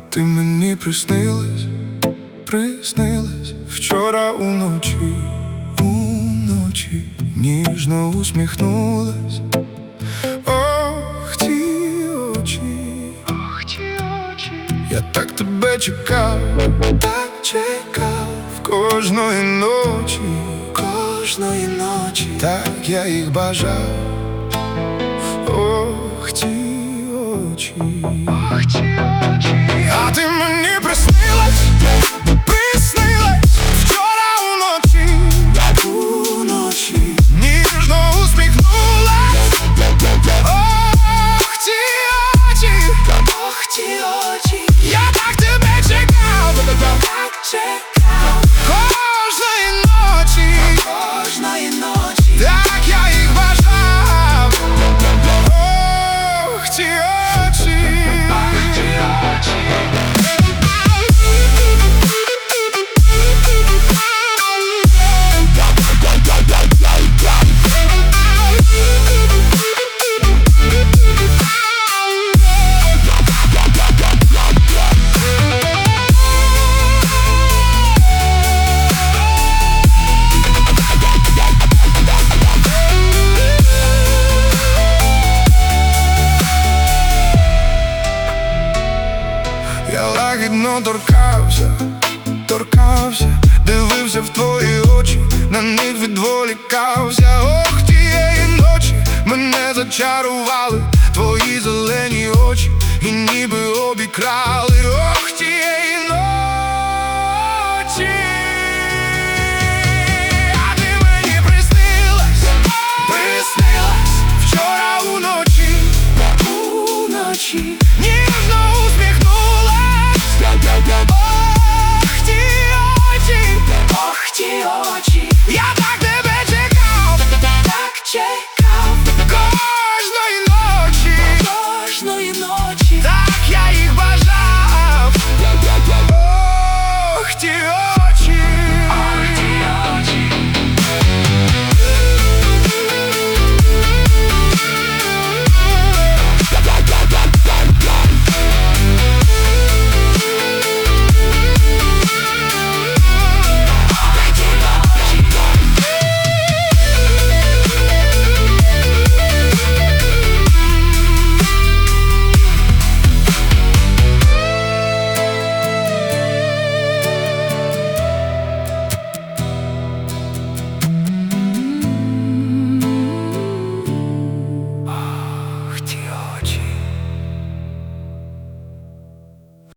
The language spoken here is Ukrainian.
Ти мені приснилась, приснилась вчора уночі, уночі ніжно усміхнулась. Ох, ті очі, ох, ті очі. Я так тебе чекав, так чекав кожної ночі, кожної ночі, так я їх бажав. Ох, ті очі, ох, ті очі. А ти мені приснилась, приснилась вчора уночі, уночі ніжно усміхнулась. Ох, ті очі, ох, ті очі. Я так тебе чекав, так чекав кожної ночі, кожної ночі, так я їх бажав. Ох, ті очі, ох, ті очі. Я лагідно торкався, торкався, дивився в твої очі, на них відволікався. Ох, тієї ночі мене зачарували